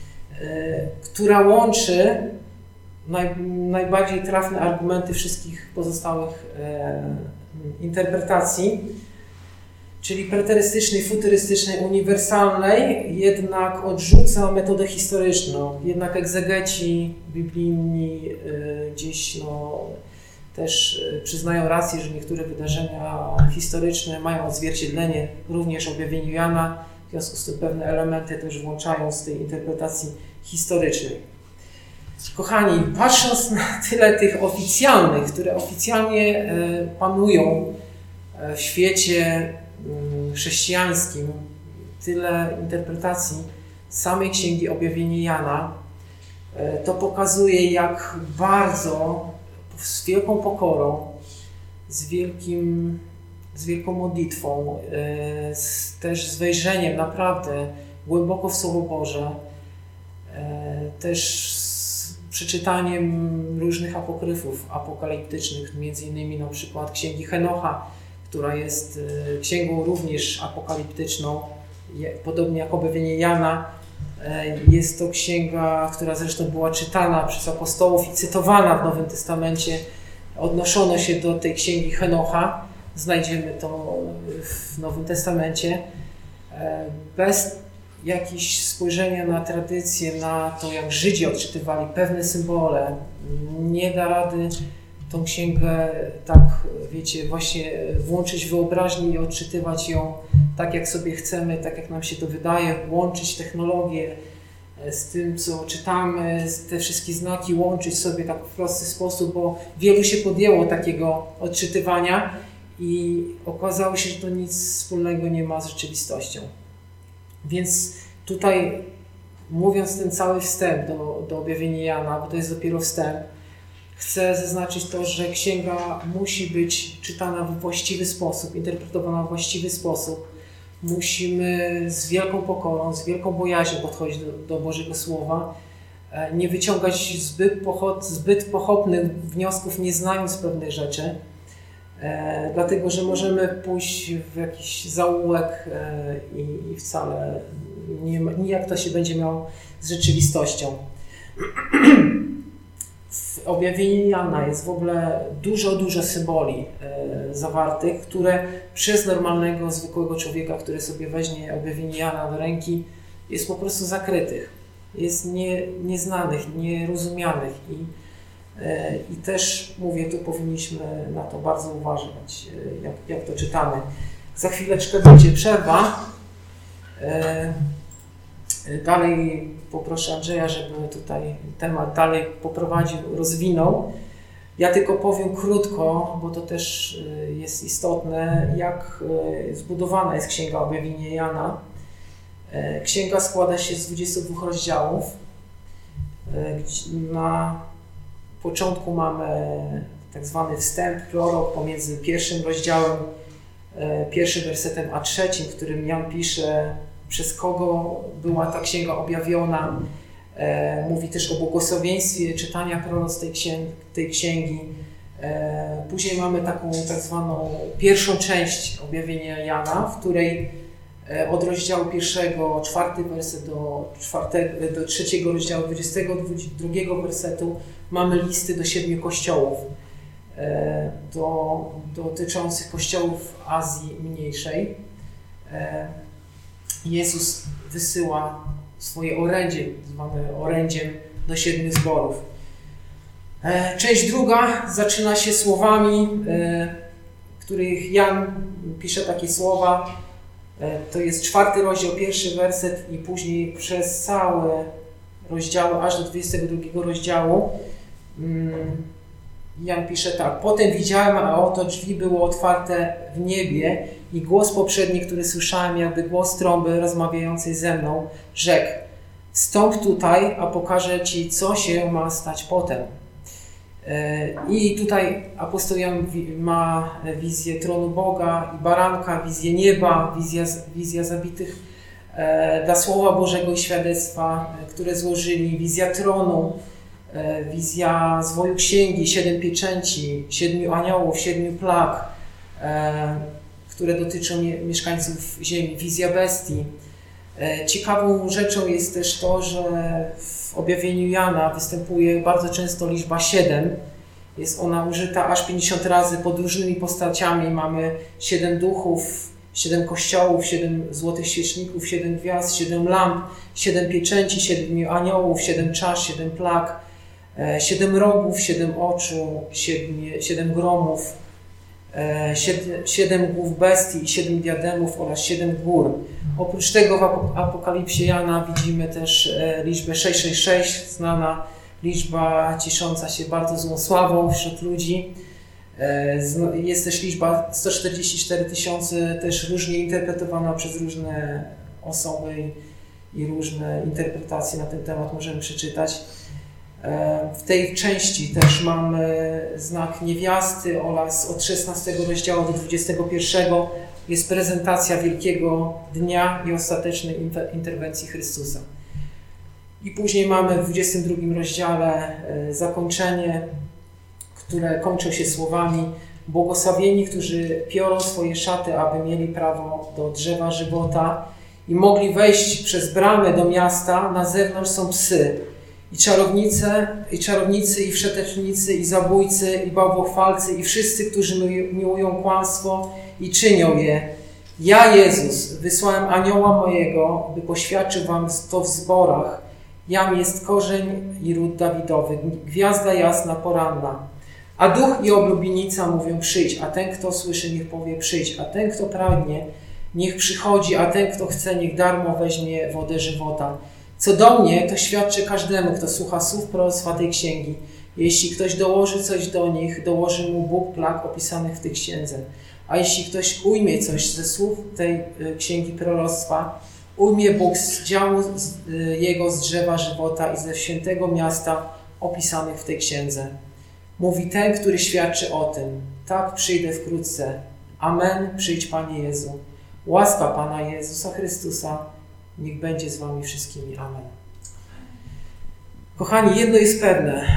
która łączy naj, najbardziej trafne argumenty wszystkich pozostałych interpretacji, czyli preterystycznej, futurystycznej, uniwersalnej, jednak odrzuca metodę historyczną. Jednak egzegeci biblijni y, gdzieś no, też przyznają rację, że niektóre wydarzenia historyczne mają odzwierciedlenie również w objawieniu Jana, w związku z tym pewne elementy też włączają z tej interpretacji historycznej. Kochani, patrząc na tyle tych oficjalnych, które oficjalnie y, panują w świecie chrześcijańskim, tyle interpretacji samej Księgi Objawienia Jana, to pokazuje, jak bardzo, z wielką pokorą, z, wielkim, z wielką modlitwą, z, też z wejrzeniem naprawdę głęboko w Słowo Boże, też z przeczytaniem różnych apokryfów apokaliptycznych, między innymi na przykład Księgi Henocha, która jest księgą również apokaliptyczną, podobnie jak Objawienie Jana. Jest to księga, która zresztą była czytana przez apostołów i cytowana w Nowym Testamencie. Odnoszono się do tej księgi Henocha. Znajdziemy to w Nowym Testamencie. Bez jakiegoś spojrzenia na tradycję, na to, jak Żydzi odczytywali pewne symbole, nie da rady tą księgę tak, wiecie, właśnie włączyć wyobraźnię i odczytywać ją tak, jak sobie chcemy, tak jak nam się to wydaje, łączyć technologię z tym, co czytamy, te wszystkie znaki łączyć sobie tak w prosty sposób, bo wielu się podjęło takiego odczytywania i okazało się, że to nic wspólnego nie ma z rzeczywistością. Więc tutaj, mówiąc ten cały wstęp do, do objawienia Jana, bo to jest dopiero wstęp, chcę zaznaczyć to, że księga musi być czytana w właściwy sposób, interpretowana w właściwy sposób. Musimy z wielką pokorą, z wielką bojaźnią podchodzić do, do Bożego Słowa, nie wyciągać zbyt, pochod, zbyt pochopnych wniosków, nie znając pewnych rzeczy. E, dlatego, że możemy pójść w jakiś zaułek e, i, i wcale nie, nijak to się będzie miało z rzeczywistością. W objawieniu Jana jest w ogóle dużo, dużo symboli e, zawartych, które przez normalnego, zwykłego człowieka, który sobie weźmie objawienie Jana do ręki, jest po prostu zakrytych, jest nie, nieznanych, nierozumianych i, e, i też, mówię, tu powinniśmy na to bardzo uważać, e, jak, jak to czytamy. Za chwileczkę będzie przerwa. E, Dalej poproszę Andrzeja, żeby tutaj temat dalej poprowadził, rozwinął. Ja tylko powiem krótko, bo to też jest istotne, jak zbudowana jest Księga Objawienia Jana. Księga składa się z dwudziestu dwóch rozdziałów. Na początku mamy tak zwany wstęp, prolog pomiędzy pierwszym rozdziałem, pierwszym wersetem a trzecim, w którym Jan pisze, przez kogo była ta księga objawiona. E, mówi też o błogosławieństwie czytania proroc tej, księg, tej księgi. E, później mamy taką tak zwaną pierwszą część objawienia Jana, w której e, od rozdziału pierwszego, czwarty werset do, czwartego, do trzeciego rozdziału, dwudziestego drugiego wersetu mamy listy do siedmiu kościołów, e, do, dotyczących kościołów Azji Mniejszej. E, Jezus wysyła swoje orędzie, zwane orędziem do siedmiu zborów. Część druga zaczyna się słowami, których Jan pisze takie słowa. To jest czwarty rozdział, pierwszy werset i później przez całe rozdziały, aż do dwudziestego drugiego rozdziału. Jan pisze tak. Potem widziałem, a oto drzwi były otwarte w niebie i głos poprzedni, który słyszałem, jakby głos trąby rozmawiającej ze mną, rzekł: wstąp tutaj, a pokażę Ci, co się ma stać potem. I tutaj apostoł Jan ma wizję tronu Boga i baranka, wizję nieba, wizja, wizja zabitych dla Słowa Bożego i świadectwa, które złożyli, wizja tronu, wizja zwoju księgi, siedem pieczęci, siedmiu aniołów, siedmiu plag, które dotyczą mieszkańców ziemi, wizja bestii. Ciekawą rzeczą jest też to, że w objawieniu Jana występuje bardzo często liczba siedem. Jest ona użyta aż pięćdziesiąt razy pod różnymi postaciami. Mamy siedem duchów, siedem kościołów, siedem złotych świeczników, siedem gwiazd, siedem lamp, siedem pieczęci, siedmiu aniołów, siedem czasz, siedem plag, siedem rogów, siedem oczu, siedem, siedem gromów, siedem, siedem głów bestii i siedem diademów oraz siedem gór. Oprócz tego w Apokalipsie Jana widzimy też liczbę sześćset sześćdziesiąt sześć, znana liczba ciesząca się bardzo złą sławą wśród ludzi. Jest też liczba sto czterdzieści cztery tysiące, też różnie interpretowana przez różne osoby i różne interpretacje na ten temat możemy przeczytać. W tej części też mamy znak niewiasty oraz od szesnastego rozdziału do dwudziestego pierwszego jest prezentacja wielkiego dnia i ostatecznej interwencji Chrystusa. I później mamy w dwudziestym drugim rozdziale zakończenie, które kończą się słowami: błogosławieni, którzy piorą swoje szaty, aby mieli prawo do drzewa żywota i mogli wejść przez bramę do miasta. Na zewnątrz są psy i czarownice, i czarownicy, i wszetecznicy, i zabójcy, i bałwochwalcy, i wszyscy, którzy miłują kłamstwo i czynią je. Ja, Jezus, wysłałem anioła mojego, by poświadczył wam to w zborach. Jam jest korzeń i ród Dawidowy, gwiazda jasna poranna. A duch i oblubienica mówią: przyjdź, a ten, kto słyszy, niech powie: przyjdź, a ten, kto pragnie, niech przychodzi, a ten, kto chce, niech darmo weźmie wodę żywota. Co do mnie, to świadczę każdemu, kto słucha słów proroctwa tej księgi. Jeśli ktoś dołoży coś do nich, dołoży mu Bóg plag opisanych w tej księdze. A jeśli ktoś ujmie coś ze słów tej księgi proroctwa, ujmie Bóg z działu jego z drzewa żywota i ze świętego miasta opisanych w tej księdze. Mówi ten, który świadczy o tym: tak, przyjdę wkrótce. Amen, przyjdź Panie Jezu. Łaska Pana Jezusa Chrystusa niech będzie z wami wszystkimi. Amen. Kochani, jedno jest pewne.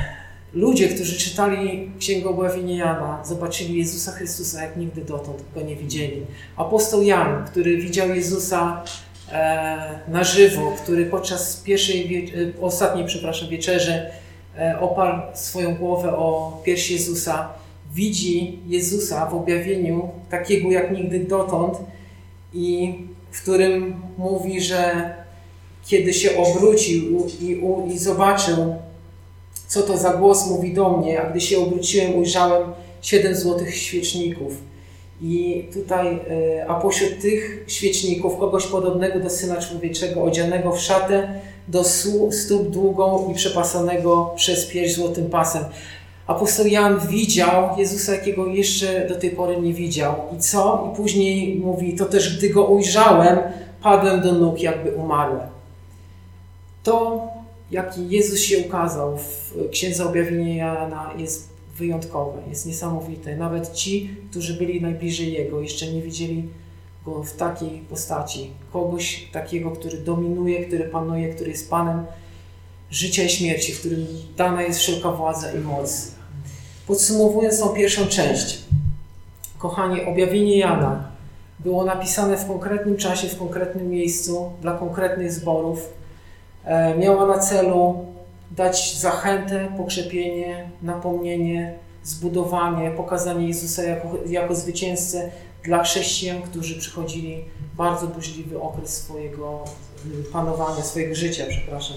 ludzie, którzy czytali Księgę Objawienia Jana, zobaczyli Jezusa Chrystusa jak nigdy dotąd go nie widzieli. Apostoł Jan, który widział Jezusa e, na żywo, który podczas pierwszej, wie, ostatniej, przepraszam, wieczerzy e, oparł swoją głowę o pierś Jezusa, widzi Jezusa w objawieniu takiego jak nigdy dotąd i w którym mówi, że kiedy się obrócił i, i, i zobaczył, co to za głos mówi do mnie, a gdy się obróciłem, ujrzałem siedem złotych świeczników. I tutaj, a pośród tych świeczników kogoś podobnego do Syna Człowieczego, odzianego w szatę do stóp długą i przepasanego przez pierś złotym pasem. Apostoł Jan widział Jezusa, jakiego jeszcze do tej pory nie widział. I co? I później mówi, to też gdy go ujrzałem, padłem do nóg, jakby umarłem. To, jaki Jezus się ukazał w Księdze Objawienia Jana, jest wyjątkowe, jest niesamowite. Nawet ci, którzy byli najbliżej Jego, jeszcze nie widzieli Go w takiej postaci. Kogoś takiego, który dominuje, który panuje, który jest Panem życia i śmierci, w którym dana jest wszelka władza i moc. Podsumowując tą pierwszą część, kochani, Objawienie Jana było napisane w konkretnym czasie, w konkretnym miejscu, dla konkretnych zborów. E, miała na celu dać zachętę, pokrzepienie, napomnienie, zbudowanie, pokazanie Jezusa jako, jako zwycięzcę dla chrześcijan, którzy przechodzili bardzo burzliwy okres swojego panowania, swojego życia, przepraszam.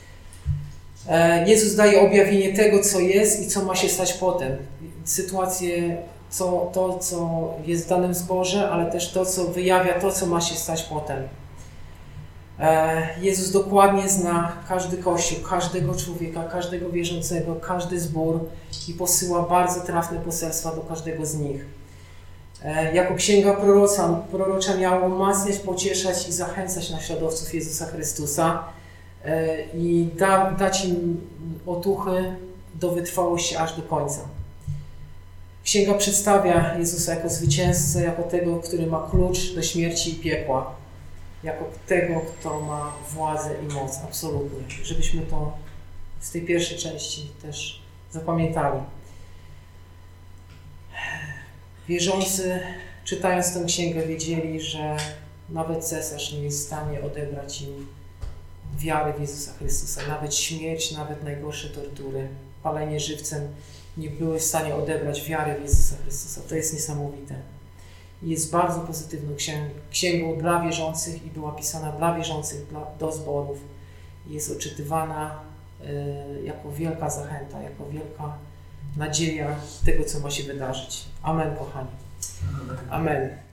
Jezus daje objawienie tego, co jest i co ma się stać potem. Sytuację, co, to, co jest w danym zborze, ale też to, co wyjawia to, co ma się stać potem. Jezus dokładnie zna każdy kościół, każdego człowieka, każdego wierzącego, każdy zbór i posyła bardzo trafne poselstwa do każdego z nich. Jako księga prorocza, prorocza miała umacniać, pocieszać i zachęcać naśladowców Jezusa Chrystusa i da, dać im otuchy do wytrwałości aż do końca. Księga przedstawia Jezusa jako zwycięzcę, jako tego, który ma klucz do śmierci i piekła, jako tego, kto ma władzę i moc, absolutnie. Żebyśmy to z tej pierwszej części też zapamiętali. Wierzący, czytając tę księgę, wiedzieli, że nawet cesarz nie jest w stanie odebrać im wiary w Jezusa Chrystusa. Nawet śmierć, nawet najgorsze tortury, palenie żywcem nie były w stanie odebrać wiary w Jezusa Chrystusa. To jest niesamowite. Jest bardzo pozytywną księgą dla wierzących i była pisana dla wierzących, dla, do zborów. Jest odczytywana y, jako wielka zachęta, jako wielka nadzieja tego, co ma się wydarzyć. Amen, kochani. Amen.